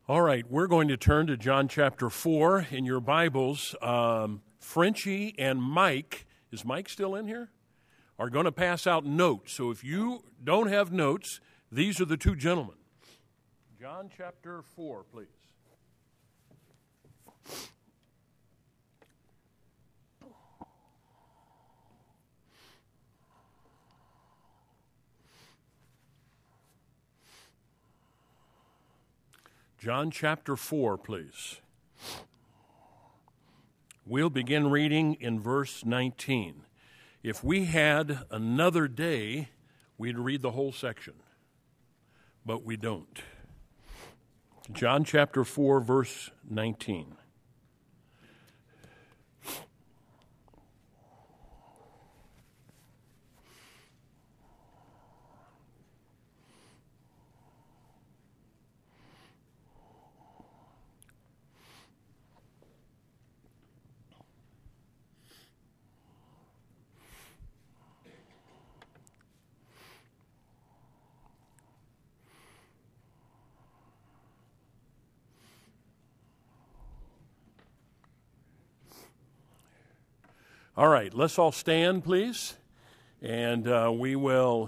All right, we're going to turn to John chapter 4 in your Bibles. Frenchie and Mike, is Mike still in here? Are going to pass out notes. So if you don't have notes, these are the two gentlemen. John chapter 4, please. John chapter 4, please. We'll begin reading in verse 19. If we had another day, we'd read the whole section, but we don't. John chapter 4, verse 19. All right, let's all stand, please, and we will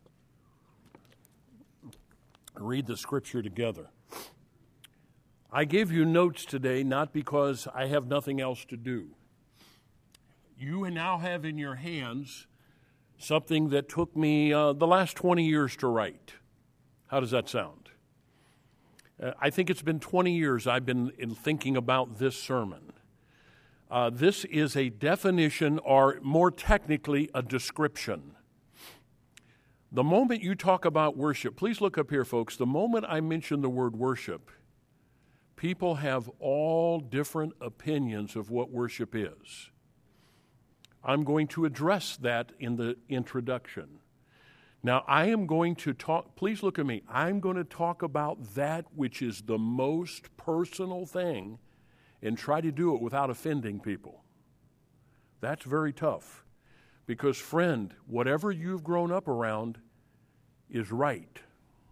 read the scripture together. I gave you notes today not because I have nothing else to do. You now have in your hands something that took me the last 20 years to write. How does that sound? I think it's been 20 years I've been thinking about this sermon. This is a definition, or more technically, a description. The moment you talk about worship, please look up here, folks. The moment I mention the word worship, people have all different opinions of what worship is. I'm going to address that in the introduction. Now, I am going to talk, please look at me. I'm going to talk about that which is the most personal thing and try to do it without offending people. That's very tough. Because, friend, whatever you've grown up around is right.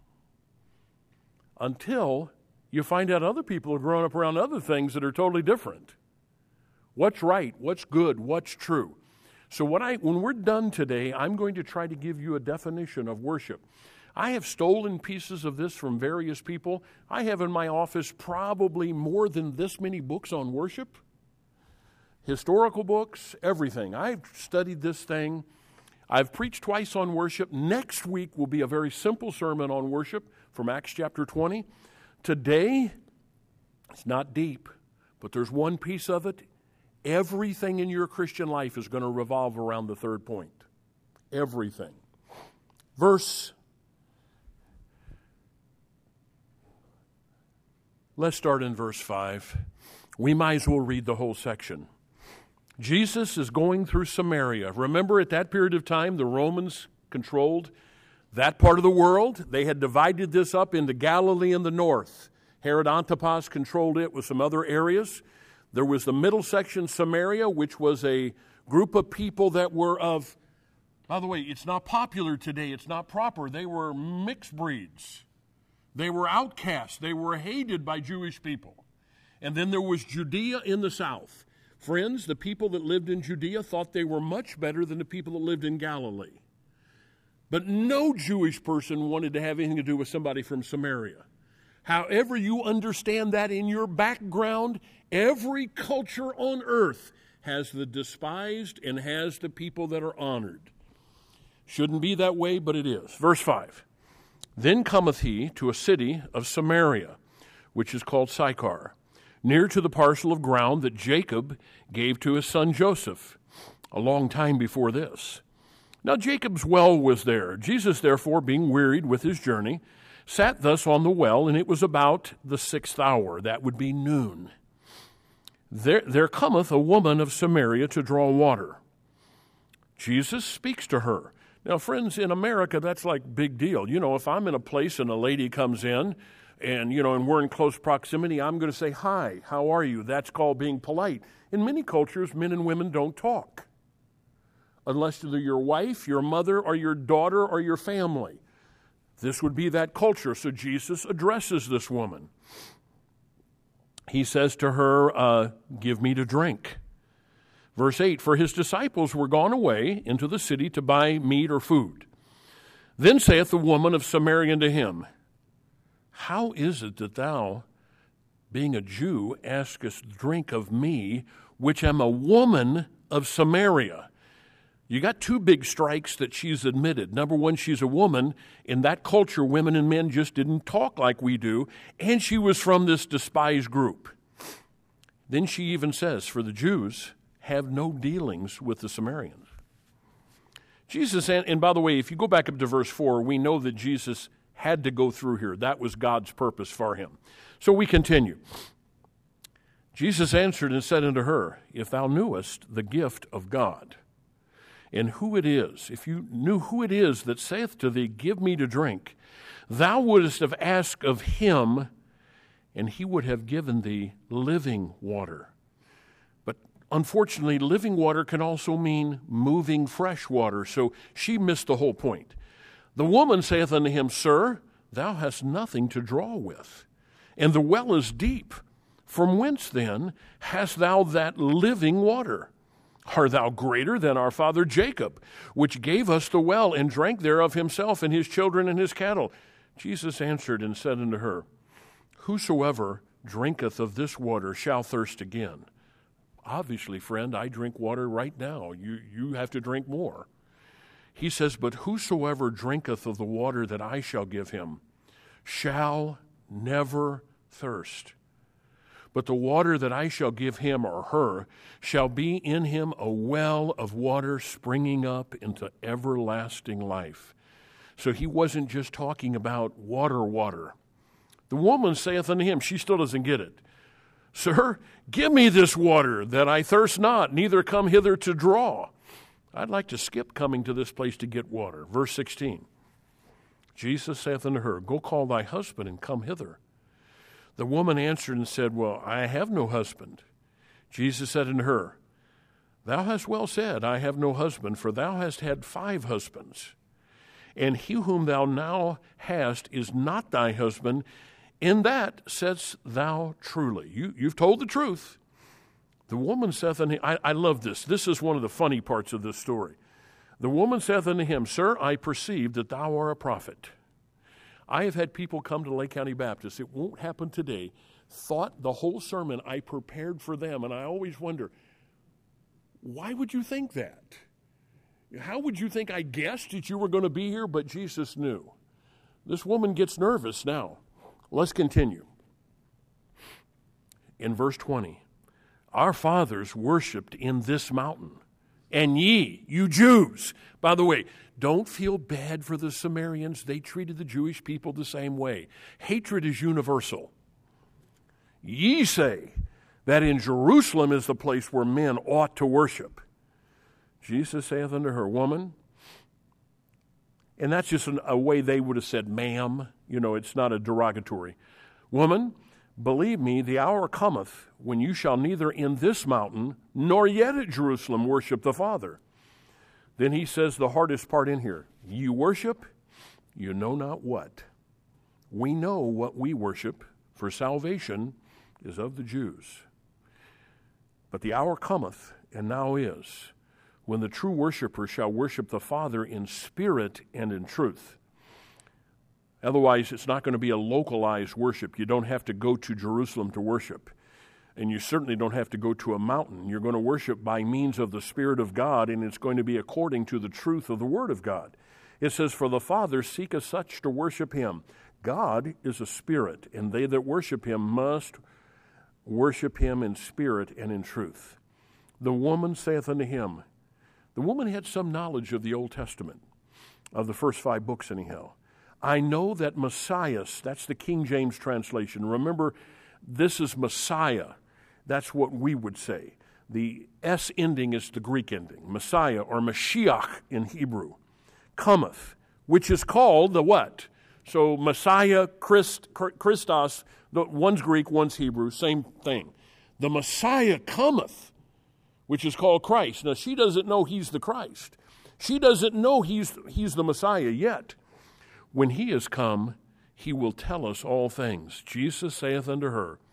Until you find out other people have grown up around other things that are totally different. What's right? What's good? What's true? So when we're done today, I'm going to try to give you a definition of worship. I have stolen pieces of this from various people. I have in my office probably more than this many books on worship, historical books, everything. I've studied this thing. I've preached twice on worship. Next week will be a very simple sermon on worship from Acts chapter 20. Today, it's not deep, but there's one piece of it. Everything in your Christian life is going to revolve around the third point. Everything. Let's start in verse 5. We might as well read the whole section. Jesus is going through Samaria. Remember, at that period of time, the Romans controlled that part of the world. They had divided this up into Galilee in the north. Herod Antipas controlled it with some other areas. There was the middle section, Samaria, which was a group of people that were of, by the way, it's not popular today, it's not proper. They were mixed breeds. They were outcasts. They were hated by Jewish people. And then there was Judea in the south. Friends, the people that lived in Judea thought they were much better than the people that lived in Galilee. But no Jewish person wanted to have anything to do with somebody from Samaria. However you understand that in your background, every culture on earth has the despised and has the people that are honored. Shouldn't be that way, but it is. Verse 5. Then cometh he to a city of Samaria, which is called Sychar, near to the parcel of ground that Jacob gave to his son Joseph, a long time before this. Now Jacob's well was there. Jesus, therefore, being wearied with his journey, sat thus on the well, and it was about the 6th hour. That would be noon. There cometh a woman of Samaria to draw water. Jesus speaks to her. Now, friends, in America, that's like big deal. You know, if I'm in a place and a lady comes in and we're in close proximity, I'm going to say, hi, how are you? That's called being polite. In many cultures, men and women don't talk unless they're your wife, your mother, or your daughter, or your family. This would be that culture. So Jesus addresses this woman. he says to her, give me to drink. Verse 8, for his disciples were gone away into the city to buy meat or food. Then saith the woman of Samaria unto him, how is it that thou, being a Jew, askest drink of me, which am a woman of Samaria? You got two big strikes that she's admitted. Number one, she's a woman. In that culture, women and men just didn't talk like we do, and she was from this despised group. Then she even says, for the Jews have no dealings with the Samaritans. Jesus, and by the way, if you go back up to verse 4, we know that Jesus had to go through here. That was God's purpose for him. So we continue. Jesus answered and said unto her, if thou knewest the gift of God, and who it is, if you knew who it is that saith to thee, give me to drink, thou wouldest have asked of him, and he would have given thee living water. But unfortunately, living water can also mean moving fresh water, so she missed the whole point. The woman saith unto him, sir, thou hast nothing to draw with, and the well is deep. From whence then hast thou that living water? Art thou greater than our father Jacob, which gave us the well, and drank thereof himself, and his children, and his cattle? Jesus answered and said unto her, whosoever drinketh of this water shall thirst again. Obviously, friend, I drink water right now. You have to drink more. He says, but whosoever drinketh of the water that I shall give him shall never thirst. But the water that I shall give him or her shall be in him a well of water springing up into everlasting life. So he wasn't just talking about water. The woman saith unto him, she still doesn't get it, sir, give me this water that I thirst not, neither come hither to draw. I'd like to skip coming to this place to get water. Verse 16, Jesus saith unto her, go call thy husband and come hither. The woman answered and said, well, I have no husband. Jesus said unto her, thou hast well said, I have no husband, for thou hast had 5 husbands, and he whom thou now hast is not thy husband. In that saidst thou truly. You've told the truth. The woman saith unto him, I love this. This is one of the funny parts of this story. The woman saith unto him, sir, I perceive that thou art a prophet. I have had people come to Lake County Baptist, it won't happen today, thought the whole sermon I prepared for them, and I always wonder, why would you think that? How would you think I guessed that you were going to be here? But Jesus knew. This woman gets nervous now. Let's continue. In verse 20, our fathers worshipped in this mountain, and ye, you Jews, by the way, don't feel bad for the Samaritans. They treated the Jewish people the same way. Hatred is universal. Ye say that in Jerusalem is the place where men ought to worship. Jesus saith unto her, woman, and that's just a way they would have said, ma'am. It's not a derogatory. Woman, believe me, the hour cometh when you shall neither in this mountain nor yet at Jerusalem worship the Father. Then he says the hardest part in here. You worship, you know not what. We know what we worship, for salvation is of the Jews. But the hour cometh, and now is, when the true worshiper shall worship the Father in spirit and in truth. Otherwise, it's not going to be a localized worship. You don't have to go to Jerusalem to worship. And you certainly don't have to go to a mountain. You're going to worship by means of the Spirit of God, and it's going to be according to the truth of the Word of God. It says, for the Father seeketh such to worship him. God is a spirit, and they that worship him must worship him in spirit and in truth. The woman saith unto him, the woman had some knowledge of the Old Testament, of the first 5 books anyhow. I know that Messiah, that's the King James translation. Remember, this is Messiah. That's what we would say. The S ending is the Greek ending. Messiah, or Mashiach in Hebrew, cometh, which is called the what? So Messiah, Christos, one's Greek, one's Hebrew, same thing. The Messiah cometh, which is called Christ. Now, she doesn't know he's the Christ. She doesn't know he's the Messiah yet. When he is come, he will tell us all things. Jesus saith unto her,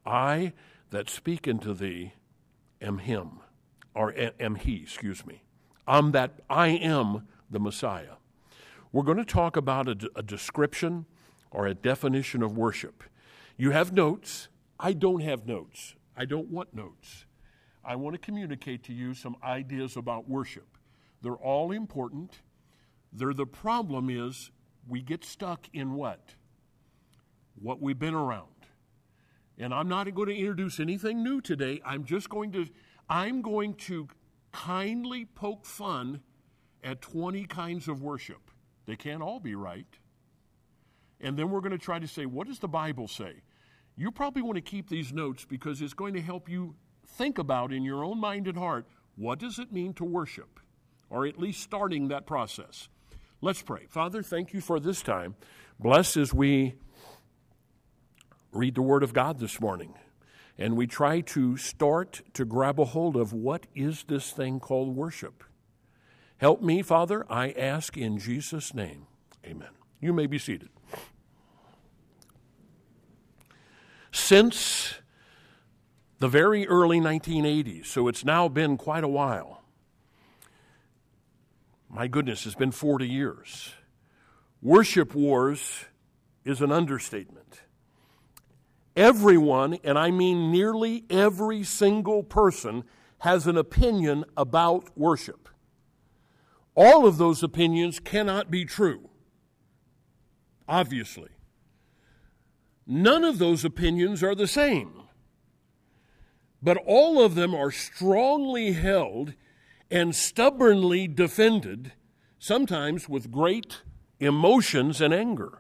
I that speak unto thee am him, or am he, excuse me. I am the Messiah. We're going to talk about a description or a definition of worship. You have notes. I don't have notes. I don't want notes. I want to communicate to you some ideas about worship. They're all important. The problem is we get stuck in what? What we've been around. And I'm not going to introduce anything new today. I'm going to kindly poke fun at 20 kinds of worship. They can't all be right. And then we're going to try to say, what does the Bible say? You probably want to keep these notes because it's going to help you think about in your own mind and heart, what does it mean to worship? Or at least starting that process. Let's pray. Father, thank you for this time. Bless as we read the Word of God this morning. And we try to start to grab a hold of what is this thing called worship. Help me, Father, I ask in Jesus' name. Amen. You may be seated. Since the very early 1980s, so it's now been quite a while. My goodness, it's been 40 years. Worship wars is an understatement. Everyone, and I mean nearly every single person, has an opinion about worship. All of those opinions cannot be true, obviously. None of those opinions are the same. But all of them are strongly held and stubbornly defended, sometimes with great emotions and anger.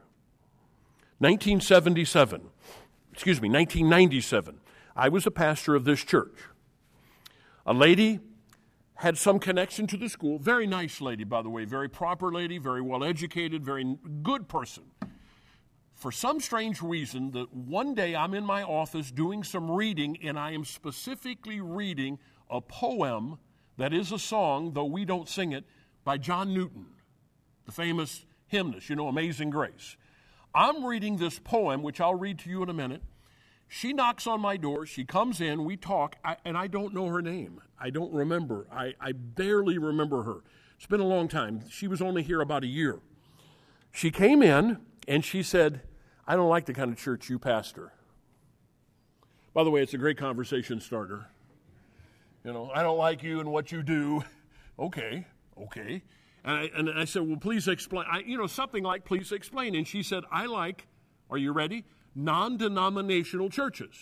1997, I was a pastor of this church. A lady had some connection to the school, very nice lady, by the way, very proper lady, very well educated, very good person. For some strange reason, that one day I'm in my office doing some reading, and I am specifically reading a poem that is a song, though we don't sing it, by John Newton, the famous hymnist, Amazing Grace. I'm reading this poem, which I'll read to you in a minute. She knocks on my door. She comes in. We talk, and I don't know her name. I don't remember. I barely remember her. It's been a long time. She was only here about a year. She came in, and she said, I don't like the kind of church you pastor. By the way, it's a great conversation starter. I don't like you and what you do. Okay. And I said, well, please explain. Something like, please explain. And she said, I like, are you ready? Non-denominational churches.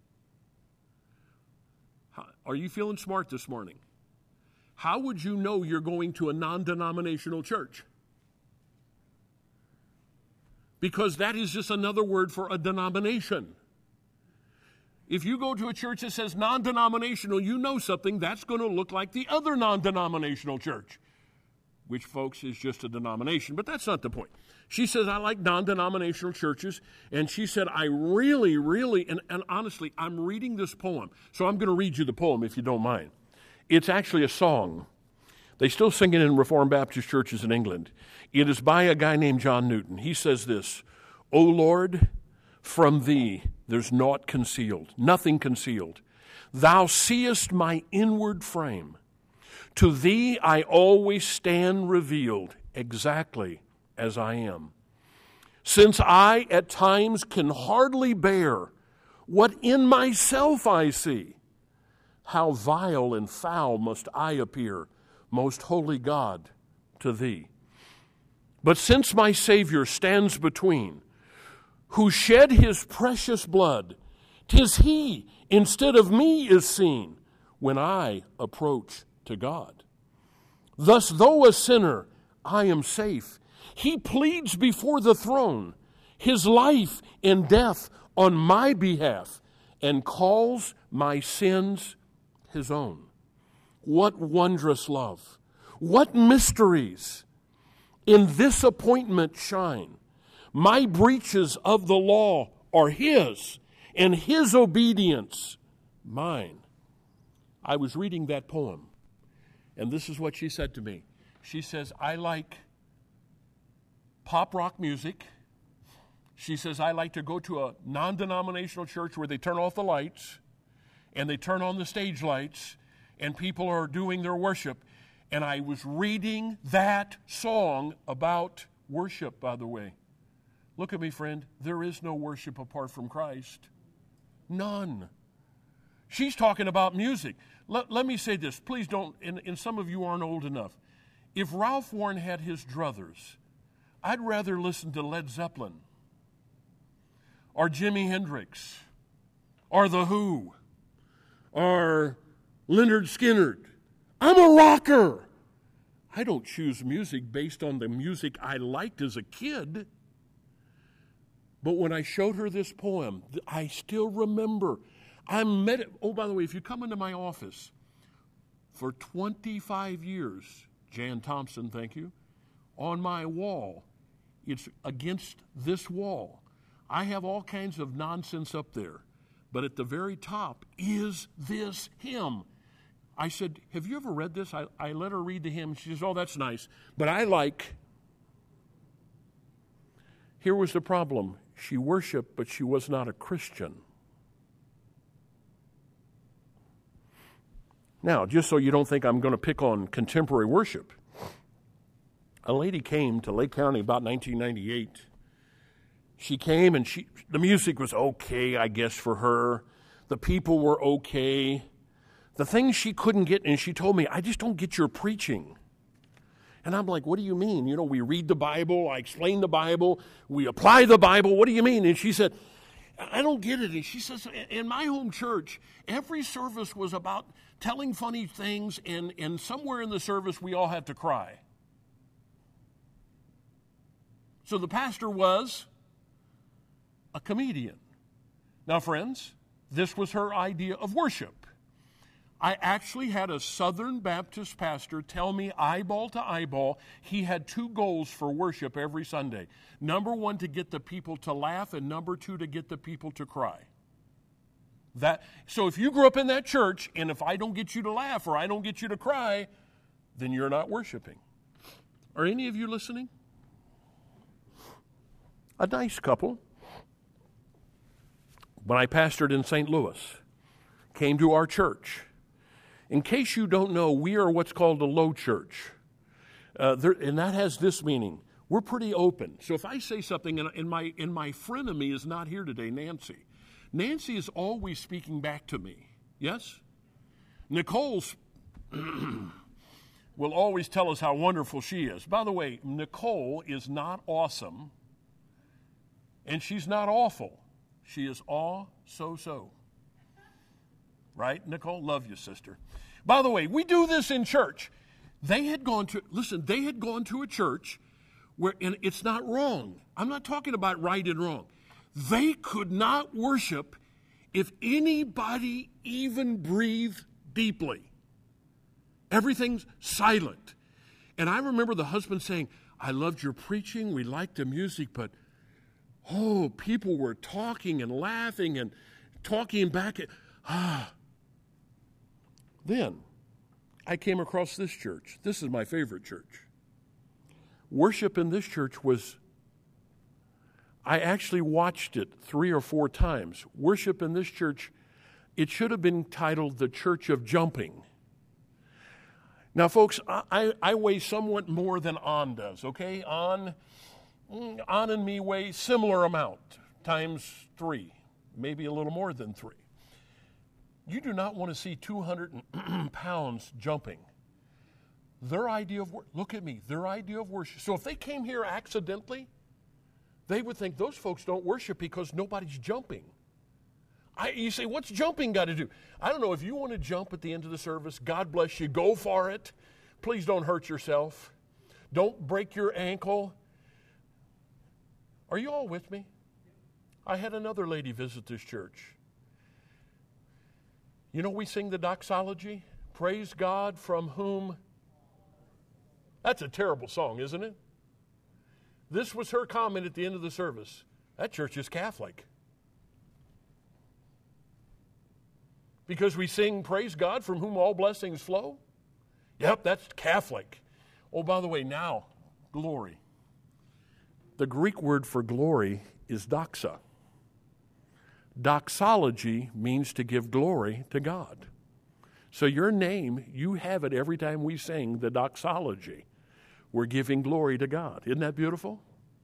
Are you feeling smart this morning? How would you know you're going to a non-denominational church? Because that is just another word for a denomination. If you go to a church that says non-denominational, you know something, that's going to look like the other non-denominational church, which, folks, is just a denomination. But that's not the point. She says, I like non-denominational churches. And she said, I really, and honestly, I'm reading this poem. So I'm going to read you the poem, if you don't mind. It's actually a song. They still sing it in Reformed Baptist churches in England. It is by a guy named John Newton. He says this, O Lord, from thee there's naught concealed, nothing concealed. Thou seest my inward frame. To thee I always stand revealed, exactly as I am. Since I at times can hardly bear what in myself I see, how vile and foul must I appear, most holy God, to thee. But since my Savior stands between, who shed his precious blood, 'tis he instead of me is seen when I approach to God. Thus, though a sinner, I am safe. He pleads before the throne his life and death on my behalf and calls my sins his own. What wondrous love! What mysteries in this appointment shine! My breaches of the law are his, and his obedience mine. I was reading that poem, and this is what she said to me. She says, I like pop rock music, She says, I like to go to a non-denominational church where they turn off the lights and they turn on the stage lights and people are doing their worship. And I was reading that song about worship, by the way. Look at me, friend. There is no worship apart from Christ. None. She's talking about music. Let me say this. Please don't, and some of you aren't old enough. If Ralph Warren had his druthers, I'd rather listen to Led Zeppelin or Jimi Hendrix or The Who or Lynyrd Skynyrd. I'm a rocker. I don't choose music based on the music I liked as a kid. But when I showed her this poem, I still remember. Oh, by the way, if you come into my office for 25 years, Jan Thompson, thank you, on my wall, it's against this wall. I have all kinds of nonsense up there. But at the very top is this hymn. I said, have you ever read this? I let her read the hymn. She says, oh, that's nice. But here was the problem. She worshiped, but she was not a Christian. Now, just so you don't think I'm going to pick on contemporary worship, a lady came to Lake County about 1998. She came and the music was okay, I guess, for her. The people were okay. The things she couldn't get, and she told me, I just don't get your preaching. And I'm like, what do you mean? You know, we read the Bible, I explain the Bible, we apply the Bible. What do you mean? And she said, I don't get it. And she says, in my home church, every service was about telling funny things, and somewhere in the service we all had to cry. So the pastor was a comedian. Now, friends, this was her idea of worship. I actually had a Southern Baptist pastor tell me eyeball to eyeball he had two goals for worship every Sunday. Number one, to get the people to laugh, and number two, to get the people to cry. So if you grew up in that church, and if I don't get you to laugh or I don't get you to cry, then you're not worshiping. Are any of you listening? A nice couple, when I pastored in St. Louis, came to our church. In case you don't know, we are what's called a low church. And that has this meaning. We're pretty open. So if I say something, and my frenemy is not here today, Nancy. Nancy is always speaking back to me. Yes? Nicole's will always tell us how wonderful she is. By the way, Nicole is not awesome, and she's not awful. She is so. Right, Nicole? Love you, sister. By the way, we do this in church. They had gone to a church where, and it's not wrong. I'm not talking about right and wrong. They could not worship if anybody even breathed deeply. Everything's silent. And I remember the husband saying, I loved your preaching, we liked the music, but people were talking and laughing and talking back. Then I came across this church. This is my favorite church. Worship in this church I actually watched it 3 or 4 times. Worship in this church, it should have been titled the Church of Jumping. Now, folks, I weigh somewhat more than On does, okay? On and me weigh similar amount, times 3, maybe a little more than 3. You do not want to see 200 pounds jumping. Their idea of worship. So if they came here accidentally, they would think those folks don't worship because nobody's jumping. You say, what's jumping got to do? I don't know. If you want to jump at the end of the service, God bless you. Go for it. Please don't hurt yourself. Don't break your ankle. Are you all with me? I had another lady visit this church. You know, we sing the doxology, praise God from whom. That's a terrible song, isn't it? This was her comment at the end of the service. That church is Catholic. Because we sing praise God from whom all blessings flow? Yep, that's Catholic. Oh, by the way, now, glory. The Greek word for glory is doxa. Doxology means to give glory to God. So your name, you have it every time we sing the doxology. We're giving glory to God. Isn't that beautiful?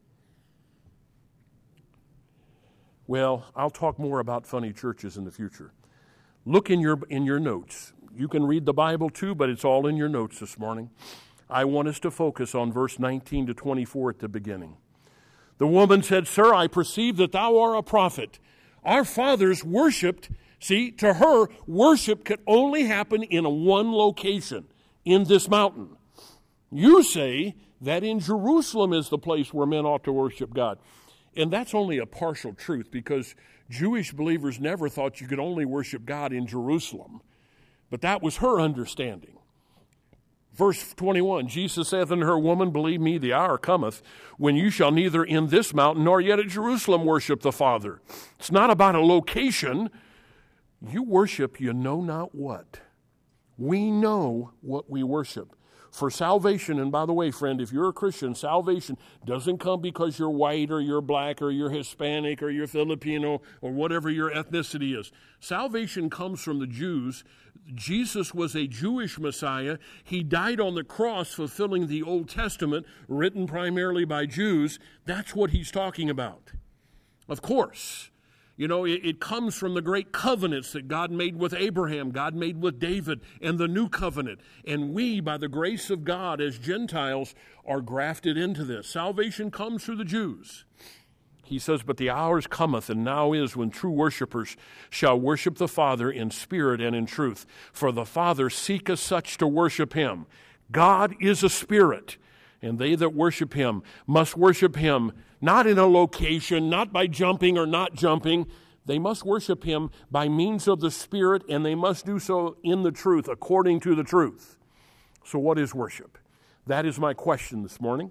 Well, I'll talk more about funny churches in the future. Look in your notes. You can read the Bible too, but it's all in your notes this morning. I want us to focus on verse 19 to 24 at the beginning. The woman said, "Sir, I perceive that thou art a prophet. Our fathers worshipped." See, to her, worship could only happen in one location, in this mountain. You say that in Jerusalem is the place where men ought to worship God. And that's only a partial truth, because Jewish believers never thought you could only worship God in Jerusalem. But that was her understanding. Verse 21, Jesus saith unto her, "Woman, believe me, the hour cometh when you shall neither in this mountain nor yet at Jerusalem worship the Father." It's not about a location. You worship you know not what. We know what we worship. For salvation, and by the way, friend, if you're a Christian, salvation doesn't come because you're white or you're black or you're Hispanic or you're Filipino or whatever your ethnicity is. Salvation comes from the Jews. Jesus was a Jewish Messiah. He died on the cross fulfilling the Old Testament, written primarily by Jews. That's what he's talking about. Of course, you know, it comes from the great covenants that God made with Abraham, God made with David, and the new covenant. And we, by the grace of God, as Gentiles, are grafted into this. Salvation comes through the Jews. He says, "But the hours cometh, and now is, when true worshipers shall worship the Father in spirit and in truth. For the Father seeketh such to worship him." God is a spirit, and they that worship him must worship him not in a location, not by jumping or not jumping. They must worship him by means of the Spirit, and they must do so in the truth, according to the truth. So what is worship? That is my question this morning.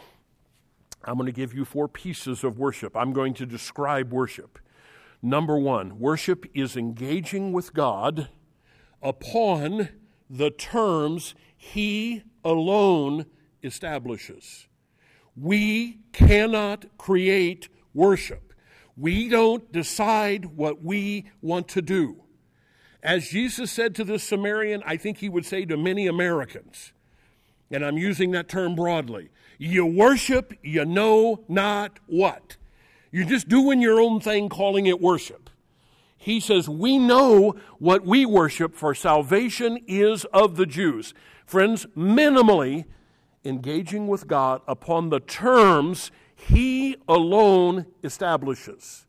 I'm going to give you 4 pieces of worship. I'm going to describe worship. Number 1, worship is engaging with God upon the terms he alone establishes. We cannot create worship. We don't decide what we want to do. As Jesus said to this Samaritan, I think he would say to many Americans, and I'm using that term broadly, you worship, you know not what. You're just doing your own thing, calling it worship. He says, we know what we worship, for salvation is of the Jews. Friends, minimally engaging with God upon the terms he alone establishes.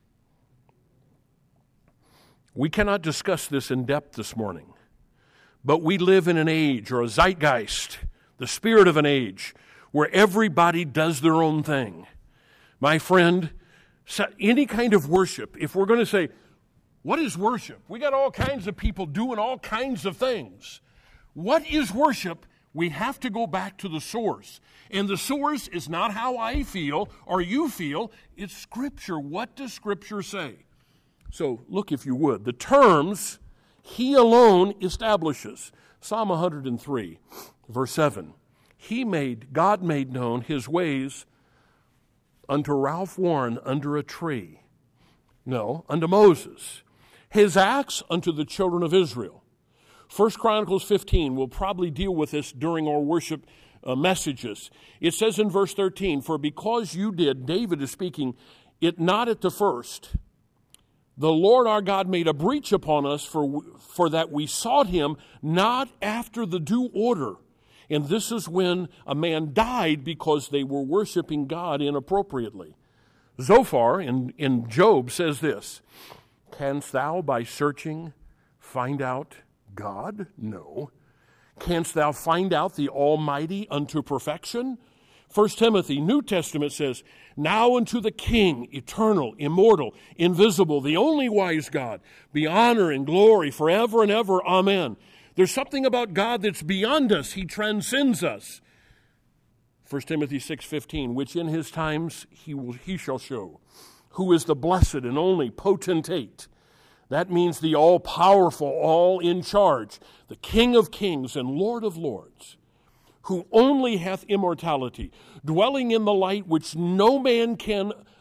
We cannot discuss this in depth this morning, but we live in an age, or a zeitgeist, the spirit of an age, where everybody does their own thing. My friend, any kind of worship, if we're going to say, what is worship? We got all kinds of people doing all kinds of things. What is worship? We have to go back to the source. And the source is not how I feel or you feel. It's Scripture. What does Scripture say? So look, if you would, the terms he alone establishes. Psalm 103, verse 7. God made known his ways unto Ralph Warren under a tree. No, unto Moses. His acts unto the children of Israel. 1 Chronicles 15 will probably deal with this during our worship messages. It says in verse 13, for because you did, David is speaking, it not at the first, the Lord our God made a breach upon us for that we sought him not after the due order. And this is when a man died because they were worshiping God inappropriately. Zophar in Job says this, canst thou by searching find out God? No. Canst thou find out the Almighty unto perfection? 1 Timothy, New Testament says, now unto the King, eternal, immortal, invisible, the only wise God, be honor and glory forever and ever. Amen. There's something about God that's beyond us. He transcends us. 1 Timothy 6:15, which in his times he shall show, who is the blessed and only potentate. That means the all-powerful, all-in-charge, the King of kings and Lord of lords, who only hath immortality, dwelling in the light which no man can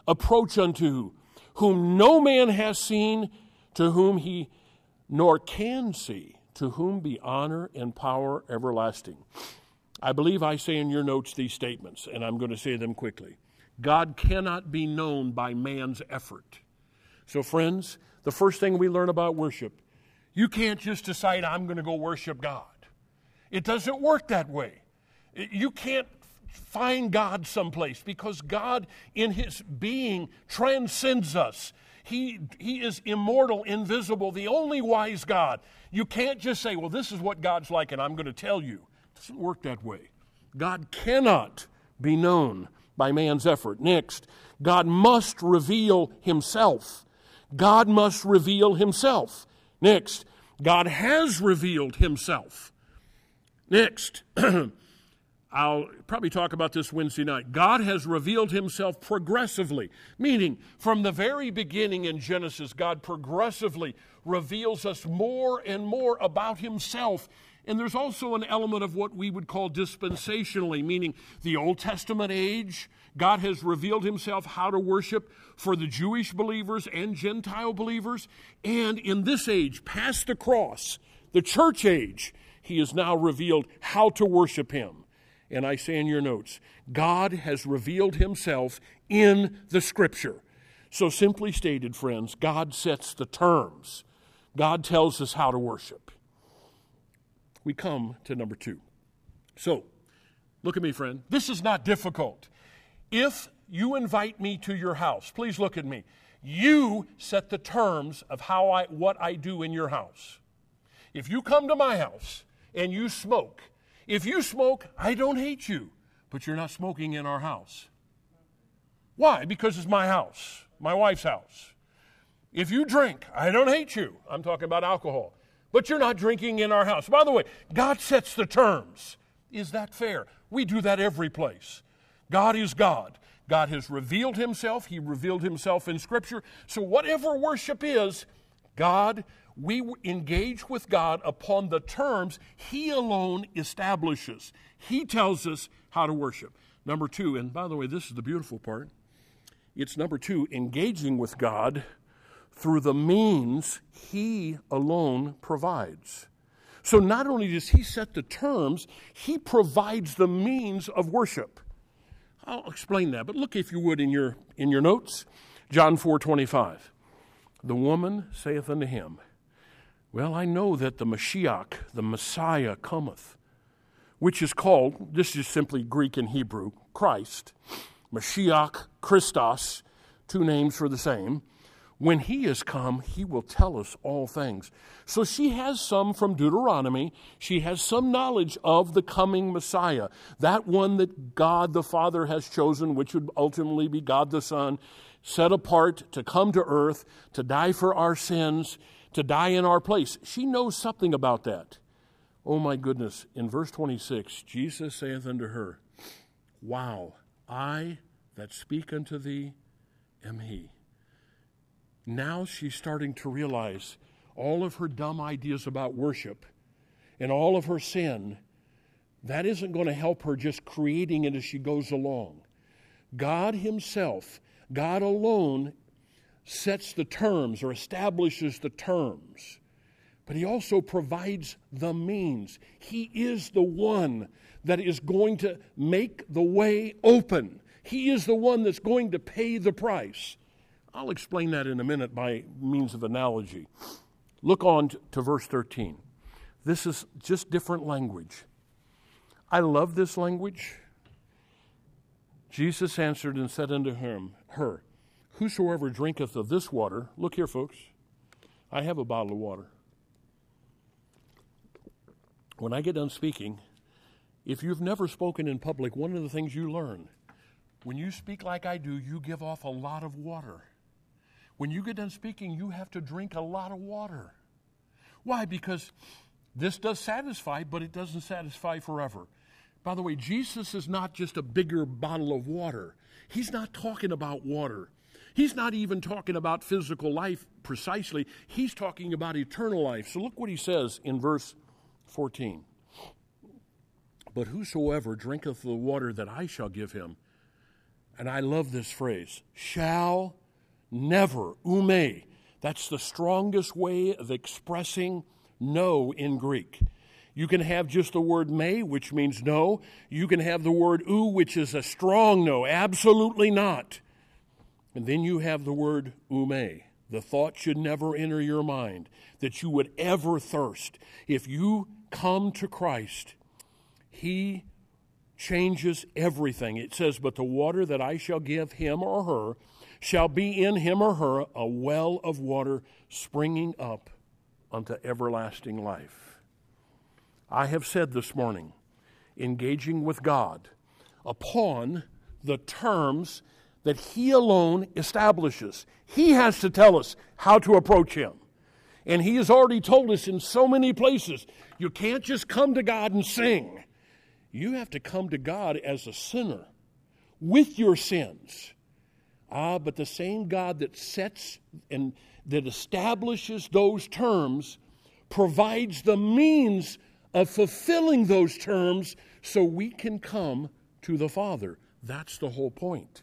approach unto, whom no man has seen, to whom he nor can see, to whom be honor and power everlasting. I believe I say in your notes these statements, and I'm going to say them quickly. God cannot be known by man's effort. So friends, the first thing we learn about worship, you can't just decide I'm going to go worship God. It doesn't work that way. You can't find God someplace because God in his being transcends us. He is immortal, invisible, the only wise God. You can't just say, well, this is what God's like and I'm going to tell you. It doesn't work that way. God cannot be known by man's effort. Next, God must reveal himself. God must reveal himself. Next, God has revealed himself. Next, I'll probably talk about this Wednesday night. God has revealed himself progressively, meaning from the very beginning in Genesis, God progressively reveals us more and more about himself. And there's also an element of what we would call dispensationally, meaning the Old Testament age, God has revealed himself how to worship for the Jewish believers and Gentile believers. And in this age, past the cross, the church age, he has now revealed how to worship him. And I say in your notes, God has revealed himself in the Scripture. So simply stated, friends, God sets the terms. God tells us how to worship. We come to number 2. So, look at me, friend. This is not difficult. If you invite me to your house, please look at me. You set the terms of what I do in your house. If you come to my house and you smoke, if you smoke, I don't hate you, but you're not smoking in our house. Why? Because it's my house, my wife's house. If you drink, I don't hate you. I'm talking about alcohol. But you're not drinking in our house. By the way, God sets the terms. Is that fair? We do that every place. God is God. God has revealed himself. He revealed himself in Scripture. So whatever worship is, God, we engage with God upon the terms he alone establishes. He tells us how to worship. Number 2, and by the way, this is the beautiful part. It's number 2, engaging with God through the means he alone provides. So not only does he set the terms, he provides the means of worship. I'll explain that, but look if you would in your notes. John 4:25. The woman saith unto him, well, I know that the Mashiach, the Messiah, cometh, which is called, this is simply Greek and Hebrew, Christ. Mashiach, Christos, 2 names for the same. When he is come, he will tell us all things. So she has some from Deuteronomy. She has some knowledge of the coming Messiah, that one that God the Father has chosen, which would ultimately be God the Son, set apart to come to earth, to die for our sins, to die in our place. She knows something about that. Oh my goodness. In verse 26, Jesus saith unto her, wow, I that speak unto thee am he. Now she's starting to realize all of her dumb ideas about worship and all of her sin, that isn't going to help her just creating it as she goes along. God himself, God alone, sets the terms or establishes the terms, but he also provides the means. He is the one that is going to make the way open. He is the one that's going to pay the price. I'll explain that in a minute by means of analogy. Look on to verse 13. This is just different language. I love this language. Jesus answered and said unto her, whosoever drinketh of this water, look here, folks, I have a bottle of water. When I get done speaking, if you've never spoken in public, one of the things you learn, when you speak like I do, you give off a lot of water. When you get done speaking, you have to drink a lot of water. Why? Because this does satisfy, but it doesn't satisfy forever. By the way, Jesus is not just a bigger bottle of water. He's not talking about water. He's not even talking about physical life precisely. He's talking about eternal life. So look what he says in verse 14. But whosoever drinketh the water that I shall give him, And I love this phrase, shall never, ume. That's the strongest way of expressing no in Greek. You can have just the word may, which means no. You can have the word which is a strong no, absolutely not. And then you have the word ume. The thought should never enter your mind that you would ever thirst. If you come to Christ, He changes everything. It says, but the water that I shall give him or her shall be in him or her a well of water springing up unto everlasting life. I have said this morning, engaging with God upon the terms that He alone establishes. He has to tell us how to approach Him. And He has already told us in so many places, you can't just come to God and sing. You have to come to God as a sinner with your sins. But the same God that sets and that establishes those terms provides the means of fulfilling those terms so we can come to the Father. That's the whole point.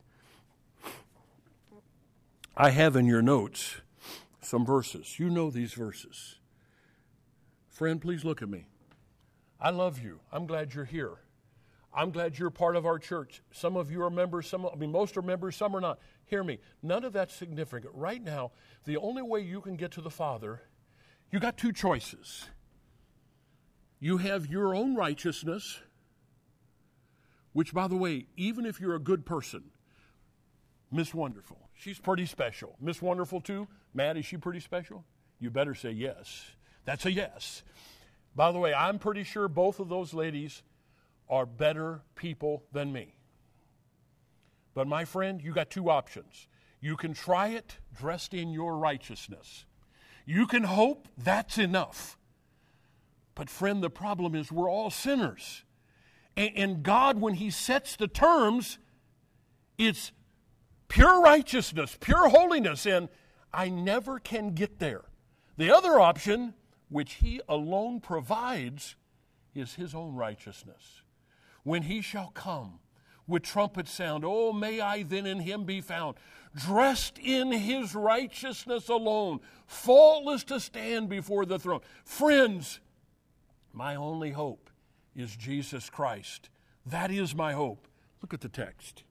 I have in your notes some verses. You know these verses. Friend, please look at me. I love you. I'm glad you're here. I'm glad you're part of our church. Some of you are members, most are members, some are not. Hear me. None of that's significant. Right now, the only way you can get to the Father, you got two choices. You have your own righteousness, which, by the way, even if you're a good person, Miss Wonderful, she's pretty special. Miss Wonderful too? Matt, is she pretty special? You better say yes. That's a yes. By the way, I'm pretty sure both of those ladies are better people than me. But my friend, you got two options. You can try it dressed in your righteousness. You can hope that's enough. But friend, the problem is we're all sinners. And God, when He sets the terms, it's pure righteousness, pure holiness, and I never can get there. The other option, which He alone provides, is His own righteousness. When He shall come with trumpet sound, oh, may I then in Him be found, dressed in His righteousness alone, faultless to stand before the throne. Friends, my only hope is Jesus Christ. That is my hope. Look at the text.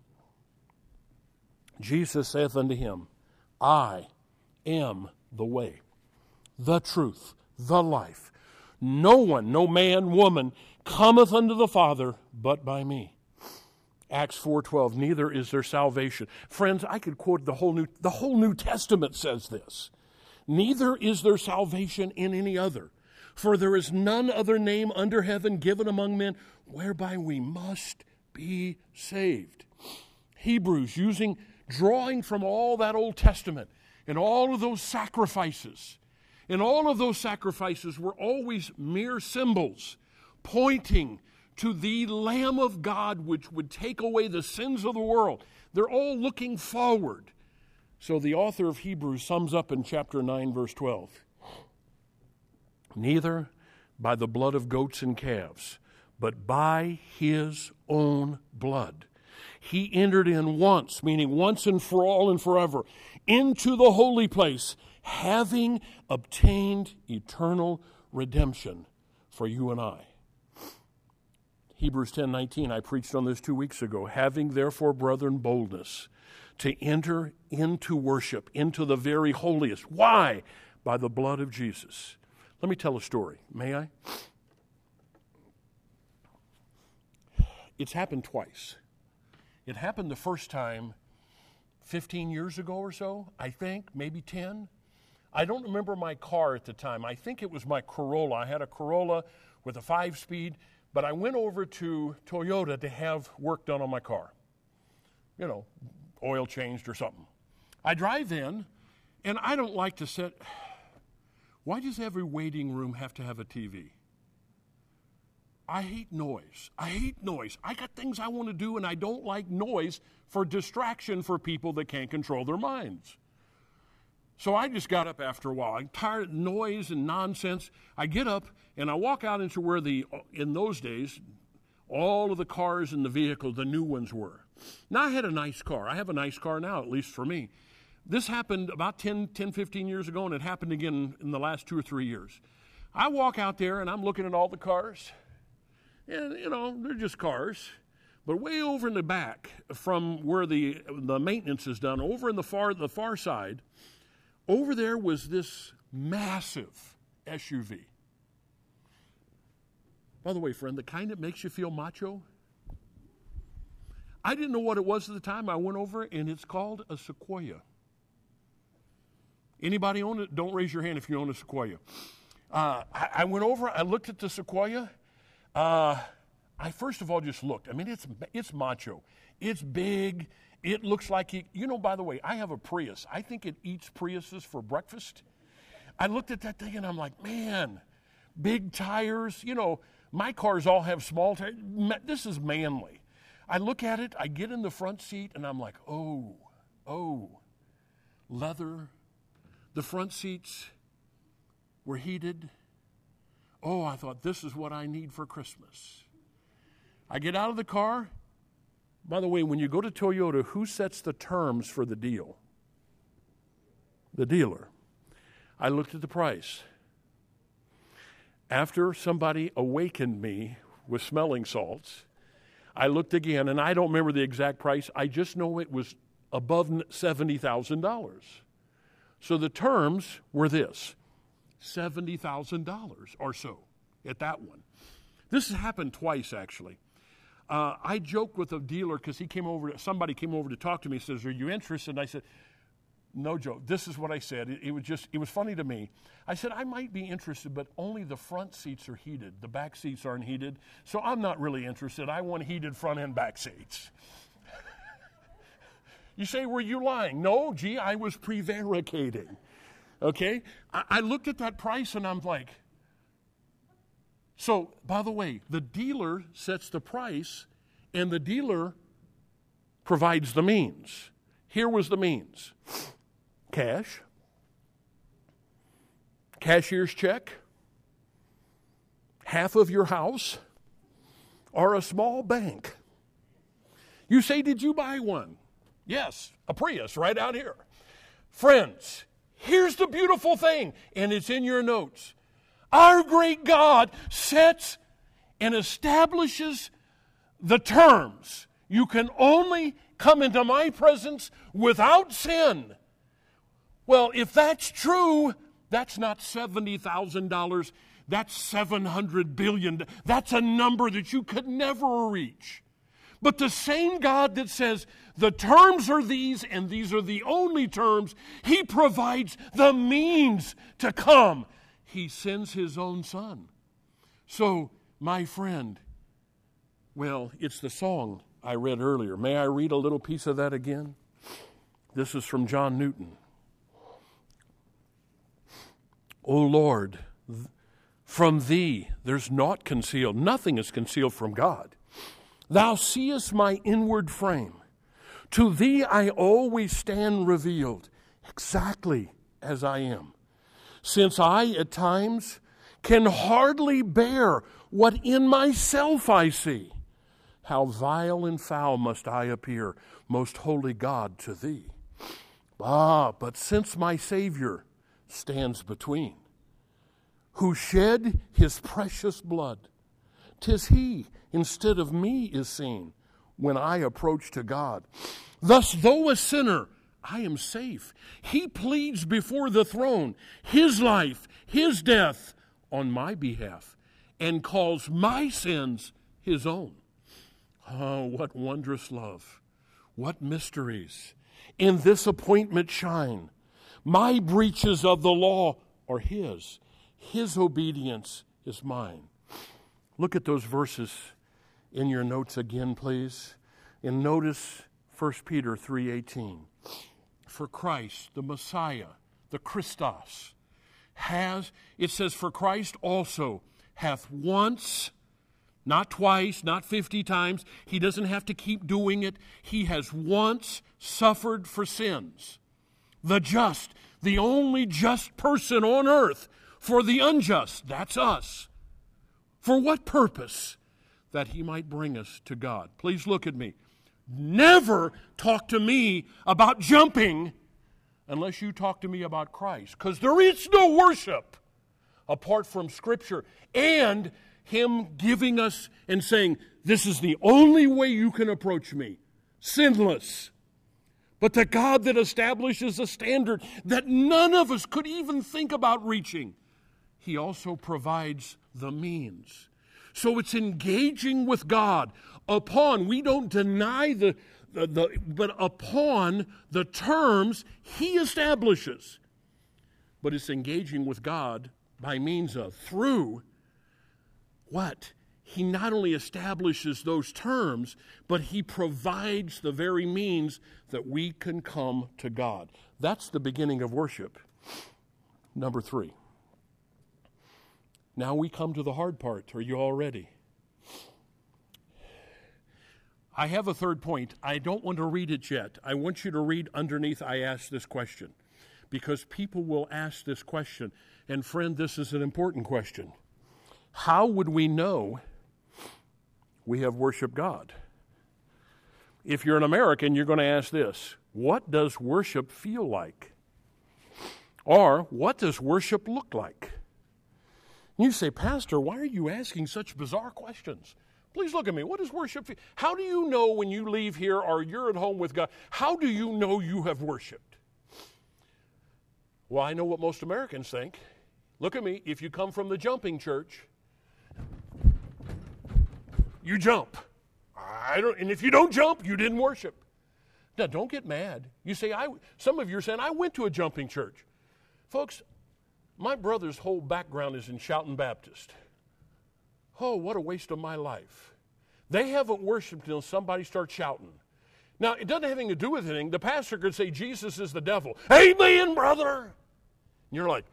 Jesus saith unto him, I am the way, the truth, the life. No one, no man, woman, cometh unto the Father but by me. Acts 4:12, neither is there salvation. Friends, I could quote the whole New Testament says this. Neither is there salvation in any other, for there is none other name under heaven given among men whereby we must be saved. Hebrews, drawing from all that Old Testament and all of those sacrifices. And all of those sacrifices were always mere symbols pointing to the Lamb of God which would take away the sins of the world. They're all looking forward. So the author of Hebrews sums up in chapter 9, verse 12. Neither by the blood of goats and calves, but by His own blood. He entered in once, meaning once and for all and forever, into the holy place, having obtained eternal redemption for you and I. Hebrews 10:19, I preached on this 2 weeks ago. Having therefore, brethren, boldness to enter into worship, into the very holiest. Why? By the blood of Jesus. Let me tell a story. May I? It's happened twice. It happened the first time 15 years ago or so, I think, maybe 10. I don't remember my car at the time. I think it was my Corolla. I had a Corolla with a 5-speed, but I went over to Toyota to have work done on my car. You know, oil changed or something. I drive in, and I don't like to sit. Why does every waiting room have to have a TV? I hate noise. I got things I want to do, and I don't like noise for distraction for people that can't control their minds. So I just got up after a while. I'm tired of noise and nonsense. I get up, and I walk out into where in those days, all of the cars and the vehicles, the new ones were. Now, I had a nice car. I have a nice car now, at least for me. This happened about 10, 15 years ago, and it happened again in the last 2 or 3 years. I walk out there, and I'm looking at all the cars. And, they're just cars. But way over in the back, from where the maintenance is done, over in the far side, over there was this massive SUV. By the way, friend, the kind that makes you feel macho. I didn't know what it was at the time. I went over, and it's called a Sequoia. Anybody own it? Don't raise your hand if you own a Sequoia. I went over, I looked at the Sequoia. I first of all just looked. I mean, it's macho. It's big. It looks like by the way, I have a Prius. I think it eats Priuses for breakfast. I looked at that thing and I'm like, man, big tires. My cars all have small tires. This is manly. I look at it, I get in the front seat and I'm like, oh, leather. The front seats were heated. Oh, I thought, this is what I need for Christmas. I get out of the car. By the way, when you go to Toyota, who sets the terms for the deal? The dealer. I looked at the price. After somebody awakened me with smelling salts, I looked again, and I don't remember the exact price. I just know it was above $70,000. So the terms were this, $70,000 or so at that one. This has happened twice, actually. I joked with a dealer because somebody came over to talk to me and says, are you interested? And I said, no joke. This is what I said. It was funny to me. I said, I might be interested, but only the front seats are heated. The back seats aren't heated. So I'm not really interested. I want heated front and back seats. You say, were you lying? No, I was prevaricating. Okay? I looked at that price and I'm like, so, by the way, the dealer sets the price and the dealer provides the means. Here was the means. Cash, cashier's check, half of your house, or a small bank. You say, did you buy one? Yes, a Prius right out here. Friends, here's the beautiful thing, and it's in your notes. Our great God sets and establishes the terms. You can only come into my presence without sin. Well, if that's true, that's not $70,000. That's $700 billion. That's a number that you could never reach. But the same God that says the terms are these and these are the only terms, He provides the means to come. He sends His own Son. So, my friend, well, it's the song I read earlier. May I read a little piece of that again? This is from John Newton. O Lord, from Thee there's naught concealed. Nothing is concealed from God. Thou seest my inward frame. To Thee I always stand revealed, exactly as I am. Since I, at times, can hardly bear what in myself I see, how vile and foul must I appear, most holy God, to Thee. But since my Savior stands between, who shed His precious blood, 'tis He, instead of me, is seen when I approach to God. Thus, though a sinner, I am safe. He pleads before the throne His life, His death on my behalf, and calls my sins His own. Oh, what wondrous love, what mysteries in this appointment shine. My breaches of the law are His. His obedience is mine. Look at those verses in your notes again, please. And notice 1 Peter 3:18. For Christ, the Messiah, the Christos, it says, for Christ also hath once, not twice, not 50 times. He doesn't have to keep doing it. He has once suffered for sins. The just, the only just person on earth, for the unjust, that's us. For what purpose? That He might bring us to God. Please look at me. Never talk to me about jumping unless you talk to me about Christ. Because there is no worship apart from Scripture and Him giving us and saying, this is the only way you can approach me, sinless. But the God that establishes a standard that none of us could even think about reaching, He also provides the means. So it's engaging with God upon, we don't deny but upon the terms He establishes. But it's engaging with God by means of, through what? He not only establishes those terms, but He provides the very means that we can come to God. That's the beginning of worship. Number 3. Now we come to the hard part. Are you all ready? I have a third point. I don't want to read it yet. I want you to read underneath I ask this question, because people will ask this question. And friend, this is an important question. How would we know we have worshiped God? If you're an American, you're going to ask this: what does worship feel like? Or what does worship look like? You say, Pastor, why are you asking such bizarre questions? Please look at me. What does worship feel? How do you know when you leave here or you're at home with God? How do you know you have worshiped? Well, I know what most Americans think. Look at me. If you come from the jumping church, you jump. And if you don't jump, you didn't worship. Now, don't get mad. You say, some of you are saying, I went to a jumping church. Folks, my brother's whole background is in Shoughton Baptist. Oh, what a waste of my life. They haven't worshiped until somebody starts shouting. Now, it doesn't have anything to do with anything. The pastor could say, Jesus is the devil. Amen, brother. And you're like,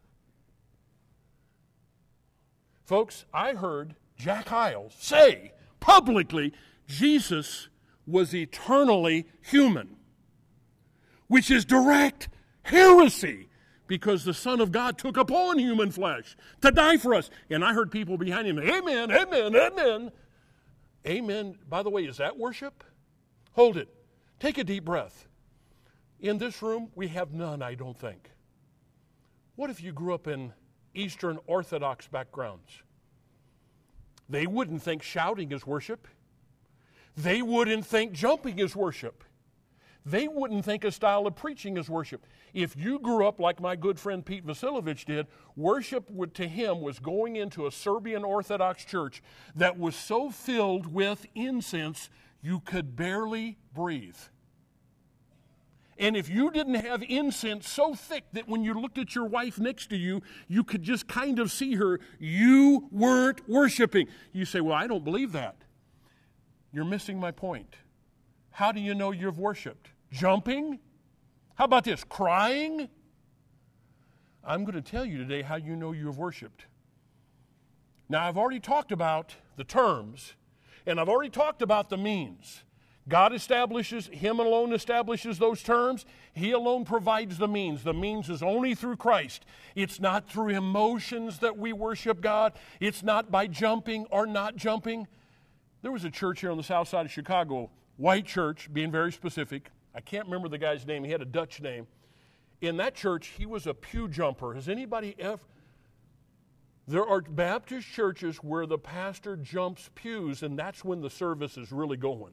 folks, I heard Jack Hyles say publicly Jesus was eternally human, which is direct heresy, because the Son of God took upon human flesh to die for us. And I heard people behind him, amen, amen, amen. Amen. By the way, is that worship? Hold it. Take a deep breath. In this room, we have none, I don't think. What if you grew up in Eastern Orthodox backgrounds? They wouldn't think shouting is worship. They wouldn't think jumping is worship. They wouldn't think a style of preaching is worship. If you grew up like my good friend Pete Vasilevich did, worship to him was going into a Serbian Orthodox church that was so filled with incense you could barely breathe. And if you didn't have incense so thick that when you looked at your wife next to you, you could just kind of see her, you weren't worshiping. You say, well, I don't believe that. You're missing my point. How do you know you've worshiped? Jumping? How about this? Crying? I'm going to tell you today how you know you have worshiped. Now, I've already talked about the terms, and I've already talked about the means. God establishes, Him alone establishes those terms. He alone provides the means. The means is only through Christ. It's not through emotions that we worship God. It's not by jumping or not jumping. There was a church here on the south side of Chicago, white church, being very specific. I can't remember the guy's name. He had a Dutch name. In that church, he was a pew jumper. Has anybody ever... There are Baptist churches where the pastor jumps pews, and that's when the service is really going.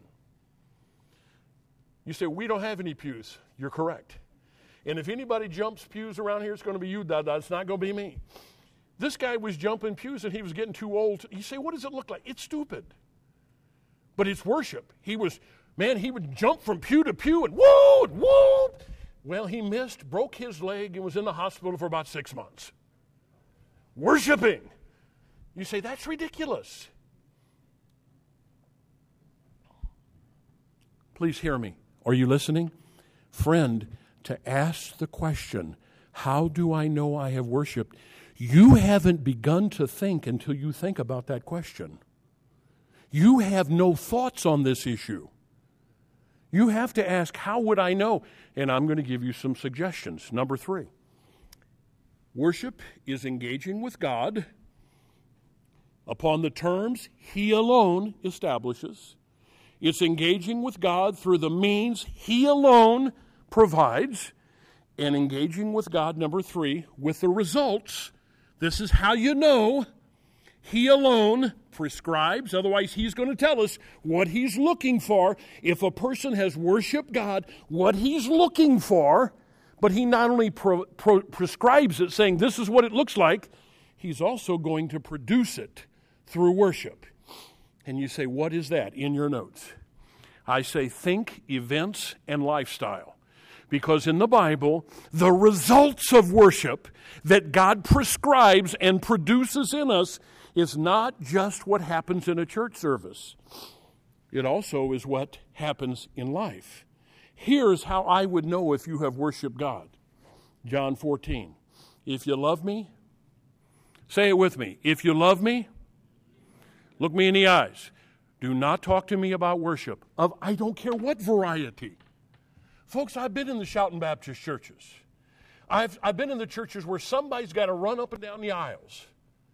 You say, we don't have any pews. You're correct. And if anybody jumps pews around here, it's going to be you, Dada. It's not going to be me. This guy was jumping pews, and he was getting too old. You say, what does it look like? It's stupid. But it's worship. He would jump from pew to pew and whoa, and whoa. Well, he missed, broke his leg, and was in the hospital for about 6 months. Worshiping. You say, that's ridiculous. Please hear me. Are you listening? Friend, to ask the question, how do I know I have worshiped? You haven't begun to think until you think about that question. You have no thoughts on this issue. You have to ask, how would I know? And I'm going to give you some suggestions. Number 3, worship is engaging with God upon the terms He alone establishes. It's engaging with God through the means He alone provides, and engaging with God, number 3, with the results. This is how you know He alone prescribes. Otherwise, He's going to tell us what He's looking for. If a person has worshiped God, what He's looking for, but He not only prescribes it, saying this is what it looks like, He's also going to produce it through worship. And you say, what is that? In your notes. I say think, events, and lifestyle. Because in the Bible, the results of worship that God prescribes and produces in us is not just what happens in a church service. It also is what happens in life. Here's how I would know if you have worshiped God. John 14. If you love me, say it with me. If you love me, look me in the eyes. Do not talk to me about worship of I don't care what variety. Folks, I've been in the Shouting Baptist churches. I've been in the churches where somebody's got to run up and down the aisles.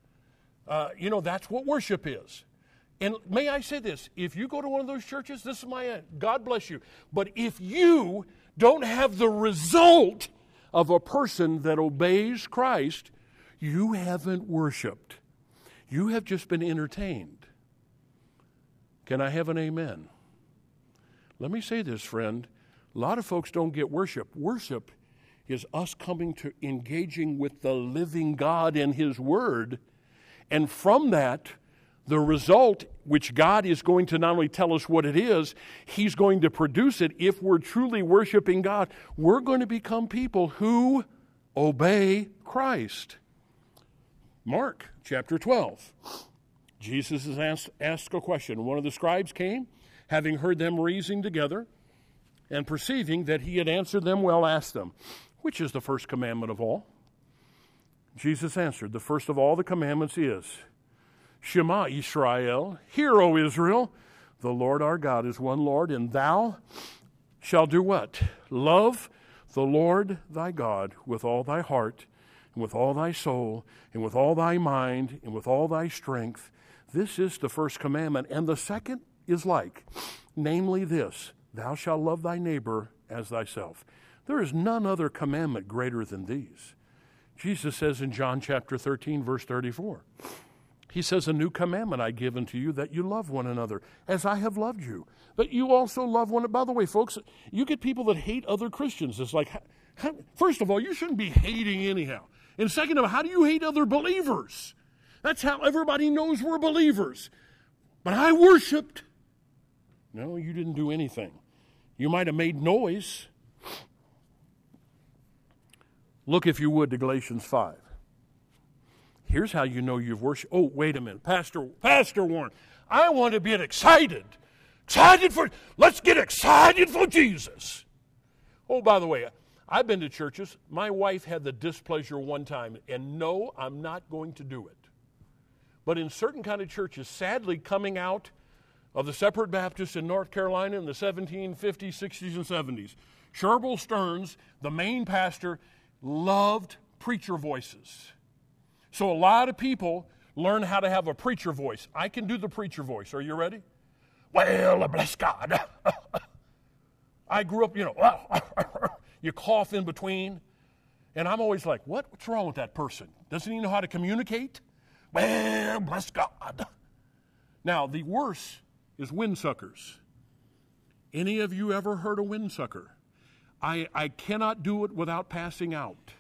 That's what worship is. And may I say this, if you go to one of those churches, this is my end. God bless you. But if you don't have the result of a person that obeys Christ, you haven't worshiped. You have just been entertained. Can I have an amen? Let me say this, friend. A lot of folks don't get worship. Worship is us coming to engaging with the living God and His Word. And from that, the result, which God is going to not only tell us what it is, He's going to produce it. If we're truly worshiping God, we're going to become people who obey Christ. Mark chapter 12. Jesus is asked a question. One of the scribes came, having heard them reasoning together, and perceiving that He had answered them well, asked them, which is the first commandment of all? Jesus answered, the first of all the commandments is, Shema Yisrael, hear, O Israel, the Lord our God is one Lord, and thou shalt do what? Love the Lord thy God with all thy heart, and with all thy soul, and with all thy mind, and with all thy strength. This is the first commandment. And the second is like, namely this, thou shalt love thy neighbor as thyself. There is none other commandment greater than these. Jesus says in John chapter 13, verse 34, He says, a new commandment I give unto you, that you love one another as I have loved you. But you also love one another. By the way, folks, you get people that hate other Christians. It's like, first of all, you shouldn't be hating anyhow. And second of all, how do you hate other believers? That's how everybody knows we're believers. But I worshiped. No, you didn't do anything. You might have made noise. Look, if you would, to Galatians 5. Here's how you know you've worshiped. Oh, wait a minute. Pastor Warren, I want to get excited. Let's get excited for Jesus. Oh, by the way, I've been to churches. My wife had the displeasure one time, and no, I'm not going to do it. But in certain kind of churches, sadly coming out of the Separate Baptists in North Carolina in the 1750s, 60s, and 70s, Sherville Stearns, the main pastor, loved preacher voices. So a lot of people learn how to have a preacher voice. I can do the preacher voice. Are you ready? Well, bless God. I grew up, you cough in between. And I'm always like, what's wrong with that person? Doesn't he know how to communicate? Well, bless God. Now, the worst is windsuckers. Any of you ever heard a windsucker? I cannot do it without passing out.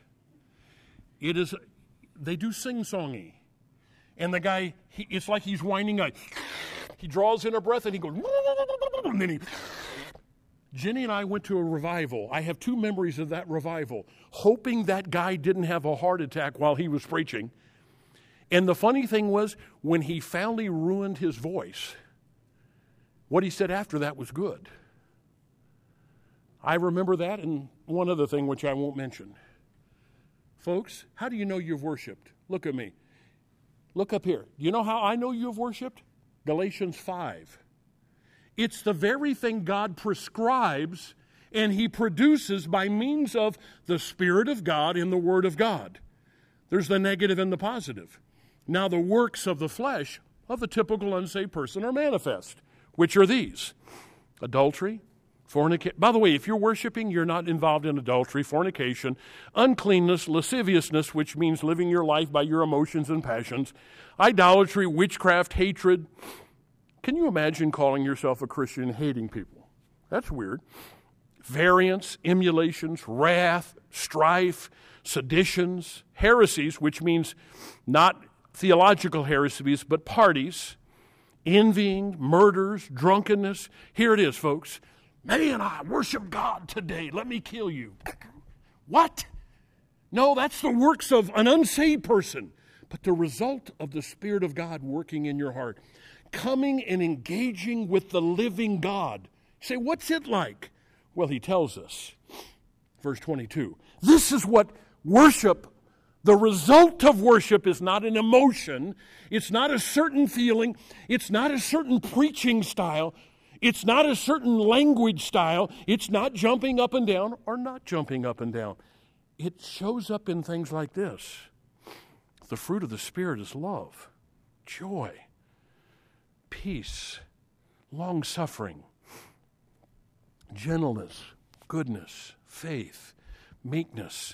They do sing-songy. And the guy, it's like he's whining. He draws in a breath and he goes, and then Jenny and I went to a revival. I have 2 memories of that revival, hoping that guy didn't have a heart attack while he was preaching. And the funny thing was, when he finally ruined his voice, what he said after that was good. I remember that, and one other thing which I won't mention. Folks, how do you know you've worshiped? Look at me. Look up here. Do you know how I know you've worshiped? Galatians 5. It's the very thing God prescribes and He produces by means of the Spirit of God and the Word of God. There's the negative and the positive. Now the works of the flesh of the typical unsaved person are manifest, which are these: adultery, fornication. By the way, if you're worshiping, you're not involved in adultery, fornication, uncleanness, lasciviousness, which means living your life by your emotions and passions, idolatry, witchcraft, hatred. Can you imagine calling yourself a Christian and hating people? That's weird. Variance, emulations, wrath, strife, seditions, heresies, which means not theological heresies, but parties, envying, murders, drunkenness. Here it is, folks. Man, I worship God today. Let me kill you. What? No, that's the works of an unsaved person. But the result of the Spirit of God working in your heart, coming and engaging with the living God. You say, what's it like? Well, he tells us, verse 22, this is what worship, the result of worship is not an emotion, it's not a certain feeling, it's not a certain preaching style, it's not a certain language style, it's not jumping up and down or not jumping up and down. It shows up in things like this. The fruit of the Spirit is love, joy, peace, long-suffering, gentleness, goodness, faith, meekness,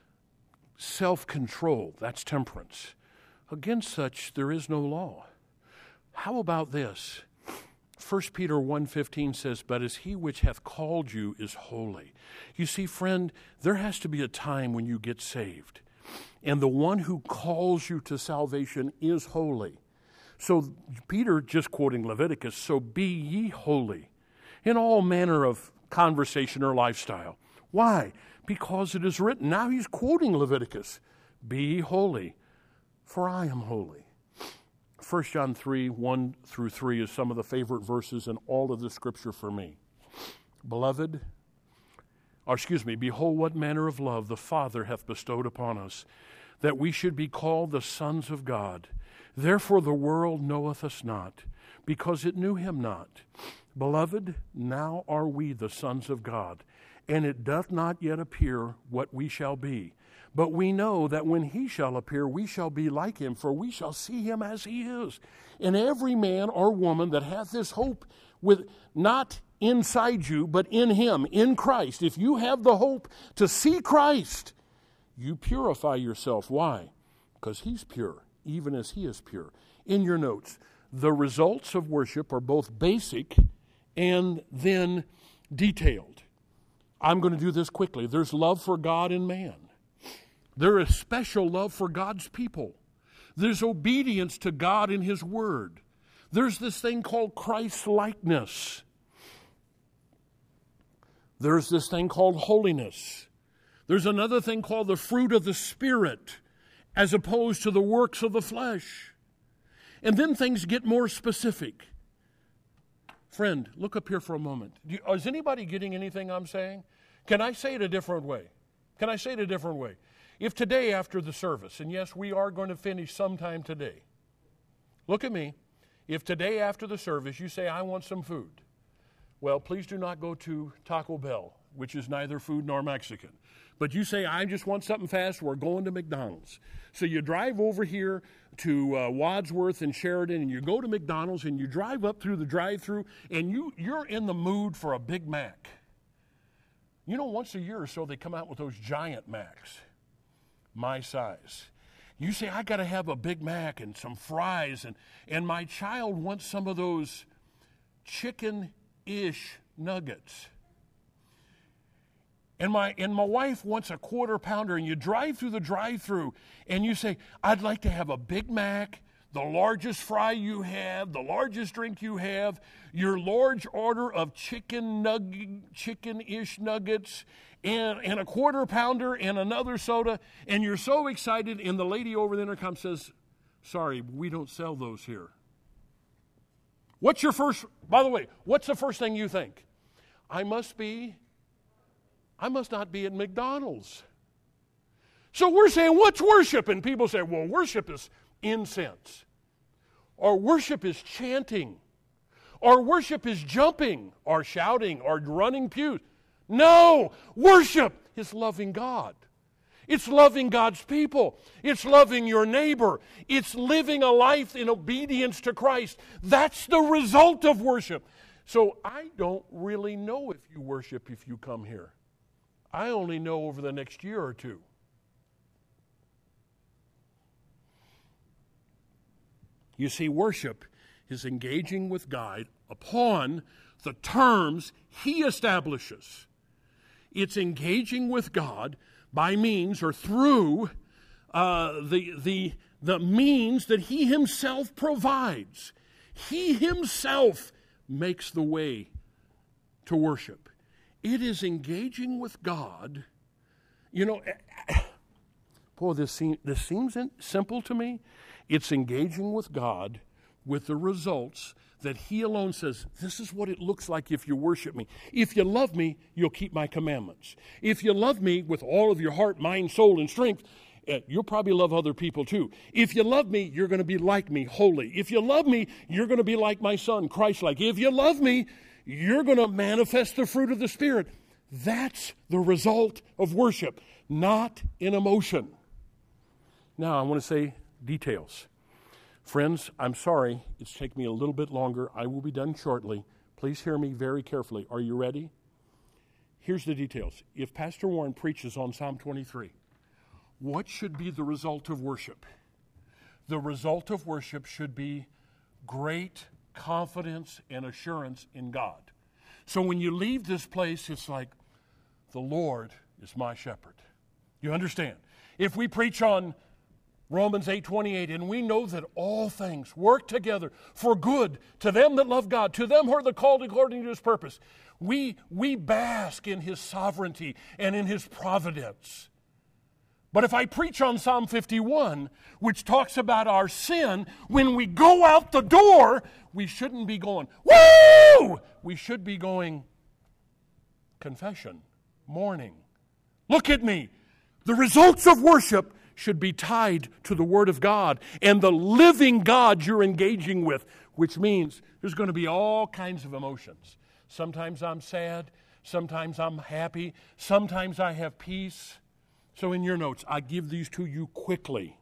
self-control. That's temperance. Against such there is no law. How about this? 1 Peter 1:15 says, but as he which hath called you is holy. You see, friend, there has to be a time when you get saved. And the one who calls you to salvation is holy. So Peter, just quoting Leviticus, so be ye holy in all manner of conversation or lifestyle. Why? Because it is written. Now he's quoting Leviticus. Be ye holy, for I am holy. 1 John 3:1-3 is some of the favorite verses in all of the Scripture for me. Beloved, behold what manner of love the Father hath bestowed upon us, that we should be called the sons of God. Therefore the world knoweth us not, because it knew him not. Beloved, now are we the sons of God, and it doth not yet appear what we shall be. But we know that when he shall appear, we shall be like him, for we shall see him as he is. And every man or woman that hath this hope with not inside you, but in him, in Christ, if you have the hope to see Christ, you purify yourself. Why? Because he's pure, even as he is pure. In your notes, the results of worship are both basic and then detailed. I'm going to do this quickly. There's love for God and man. There is special love for God's people. There's obedience to God in his word. There's this thing called Christ-likeness. There's this thing called holiness. There's another thing called the fruit of the Spirit, as opposed to the works of the flesh. And then things get more specific. Friend, look up here for a moment. Is anybody getting anything I'm saying? Can I say it a different way? If today after the service, and yes, we are going to finish sometime today. Look at me. If today after the service you say, I want some food, well, please do not go to Taco Bell, which is neither food nor Mexican. But you say, I just want something fast, we're going to McDonald's. So you drive over here to Wadsworth and Sheridan, and you go to McDonald's, and you drive up through the drive-thru, and you're in the mood for a Big Mac. You know, once a year or so, they come out with those giant Macs, my size. You say, I got to have a Big Mac and some fries, and my child wants some of those chicken-ish nuggets. And my wife wants a quarter pounder, and you drive through the drive-thru, and you say, I'd like to have a Big Mac, the largest fry you have, the largest drink you have, your large order of chicken-ish nuggets, and a quarter pounder and another soda, and you're so excited, and the lady over the intercom says, sorry, we don't sell those here. By the way, what's the first thing you think? I must not be at McDonald's. So we're saying, what's worship? And people say, well, worship is incense. Or worship is chanting. Or worship is jumping, or shouting, or running pews. No, worship is loving God. It's loving God's people. It's loving your neighbor. It's living a life in obedience to Christ. That's the result of worship. So I don't really know if you worship if you come here. I only know over the next year or two. You see, worship is engaging with God upon the terms He establishes. It's engaging with God by means or through the means that He Himself provides. He Himself makes the way to worship. It is engaging with God. You know, boy, this seems simple to me. It's engaging with God with the results that He alone says, this is what it looks like if you worship me. If you love me, you'll keep my commandments. If you love me with all of your heart, mind, soul, and strength, you'll probably love other people too. If you love me, you're going to be like me, holy. If you love me, you're going to be like my Son, Christ-like. If you love me, you're going to manifest the fruit of the Spirit. That's the result of worship, not in emotion. Now, I want to say details. Friends, I'm sorry, it's taken me a little bit longer. I will be done shortly. Please hear me very carefully. Are you ready? Here's the details. If Pastor Warren preaches on Psalm 23, what should be the result of worship? The result of worship should be great confidence and assurance in God. So when you leave this place, it's like, the Lord is my shepherd. You understand? If we preach on Romans 8:28, and we know that all things work together for good to them that love God, to them who are the called according to His purpose. We bask in His sovereignty and in His providence. But if I preach on Psalm 51, which talks about our sin, when we go out the door, we shouldn't be going, woo! We should be going, confession, mourning. Look at me. The results of worship should be tied to the Word of God and the living God you're engaging with, which means there's going to be all kinds of emotions. Sometimes I'm sad. Sometimes I'm happy. Sometimes I have peace. So in your notes, I give these to you quickly.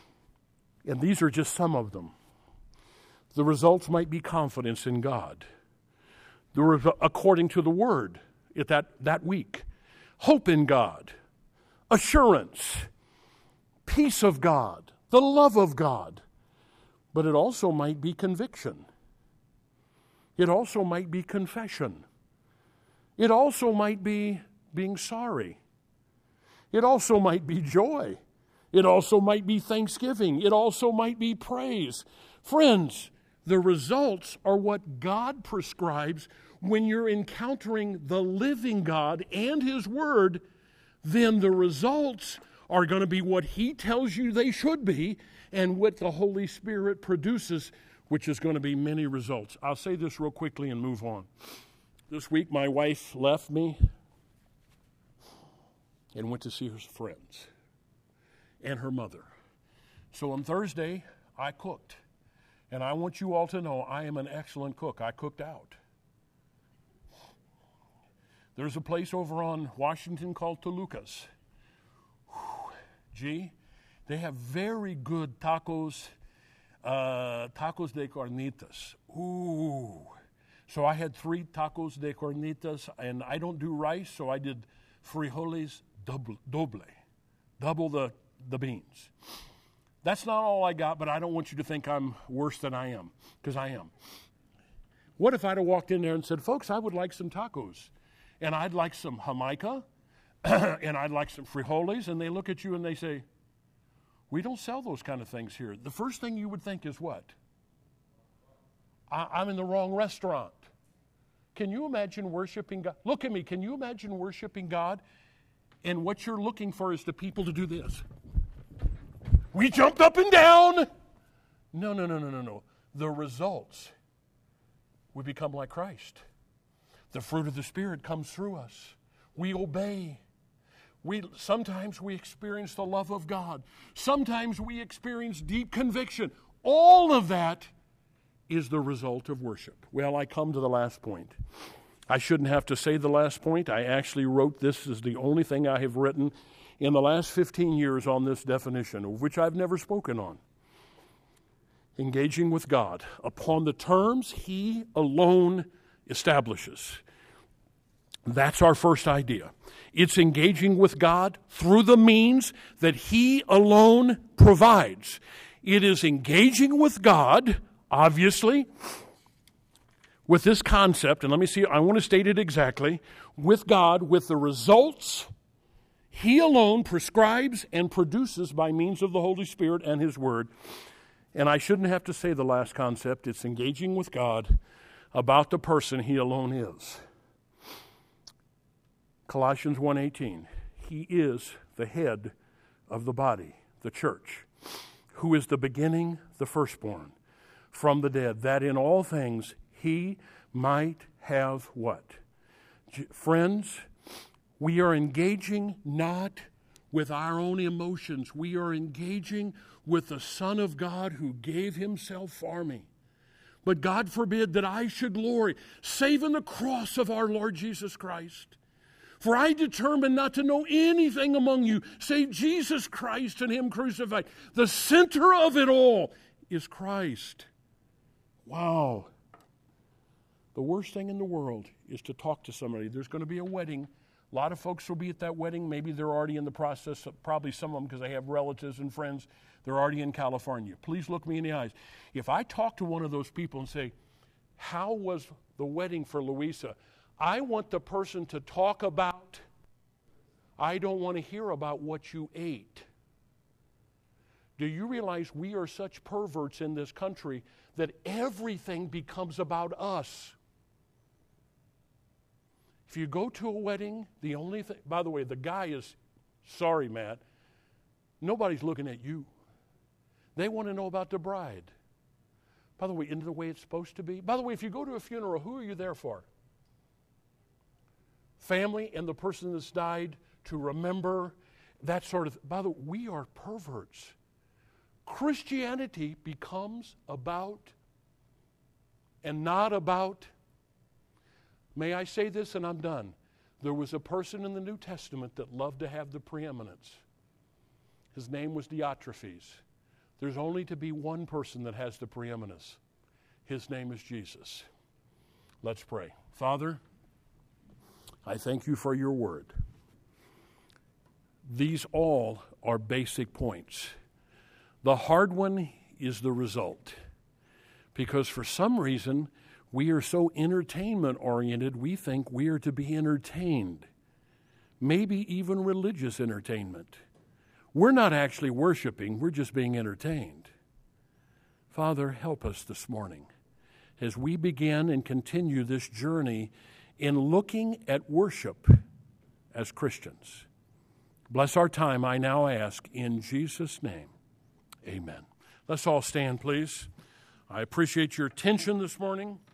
And these are just some of them. The results might be confidence in God, according to the Word that week. Hope in God. Assurance. Peace of God, the love of God. But it also might be conviction. It also might be confession. It also might be being sorry. It also might be joy. It also might be thanksgiving. It also might be praise. Friends, the results are what God prescribes when you're encountering the living God and His Word. Then the results are going to be what He tells you they should be and what the Holy Spirit produces, which is going to be many results. I'll say this real quickly and move on. This week, my wife left me and went to see her friends and her mother. So on Thursday, I cooked. And I want you all to know I am an excellent cook. I cooked out. There's a place over on Washington called Toluca's. Gee, they have very good tacos, tacos de carnitas. Ooh. So I had 3 tacos de carnitas, and I don't do rice, so I did frijoles double the beans. That's not all I got, but I don't want you to think I'm worse than I am, because I am. What if I'd have walked in there and said, folks, I would like some tacos, and I'd like some jamaica, and I'd like some frijoles, and they look at you and they say, we don't sell those kind of things here. The first thing you would think is what? I'm in the wrong restaurant. Can you imagine worshiping God? Look at me. Can you imagine worshiping God? And what you're looking for is the people to do this. We jumped up and down. No. The results, we become like Christ. The fruit of the Spirit comes through us. We obey. Sometimes we experience the love of God. Sometimes we experience deep conviction. All of that is the result of worship. Well, I come to the last point. I shouldn't have to say the last point. I actually wrote this as the only thing I have written in the last 15 years on this definition, of which I've never spoken on. Engaging with God upon the terms He alone establishes. That's our first idea. It's engaging with God through the means that He alone provides. It is engaging with God, obviously, with this concept, and let me see, I want to state it exactly, with God, with the results He alone prescribes and produces by means of the Holy Spirit and His Word. And I shouldn't have to say the last concept. It's engaging with God about the person He alone is. Colossians 1:18, He is the head of the body, the church, who is the beginning, the firstborn from the dead, that in all things He might have what? Friends, we are engaging not with our own emotions. We are engaging with the Son of God who gave Himself for me. But God forbid that I should glory, save in the cross of our Lord Jesus Christ. For I determined not to know anything among you save Jesus Christ and Him crucified. The center of it all is Christ. Wow. The worst thing in the world is to talk to somebody. There's going to be a wedding. A lot of folks will be at that wedding. Maybe they're already in the process, probably some of them because they have relatives and friends. They're already in California. Please look me in the eyes. If I talk to one of those people and say, how was the wedding for Louisa? I want the person to talk about, I don't want to hear about what you ate. Do you realize we are such perverts in this country that everything becomes about us? If you go to a wedding, the only thing, by the way, the guy is, sorry, Matt, nobody's looking at you. They want to know about the bride. By the way, isn't it the way it's supposed to be? By the way, if you go to a funeral, who are you there for? Family and the person that's died, to remember that sort of. By the way, we are perverts. Christianity becomes about and not about. May I say this and I'm done? There was a person in the New Testament that loved to have the preeminence. His name was Diotrephes. There's only to be one person that has the preeminence. His name is Jesus. Let's pray. Father, I thank you for your word. These all are basic points. The hard one is the result. Because for some reason, we are so entertainment-oriented, we think we are to be entertained. Maybe even religious entertainment. We're not actually worshiping, we're just being entertained. Father, help us this morning as we begin and continue this journey in looking at worship as Christians. Bless our time, I now ask, in Jesus' name, amen. Let's all stand, please. I appreciate your attention this morning.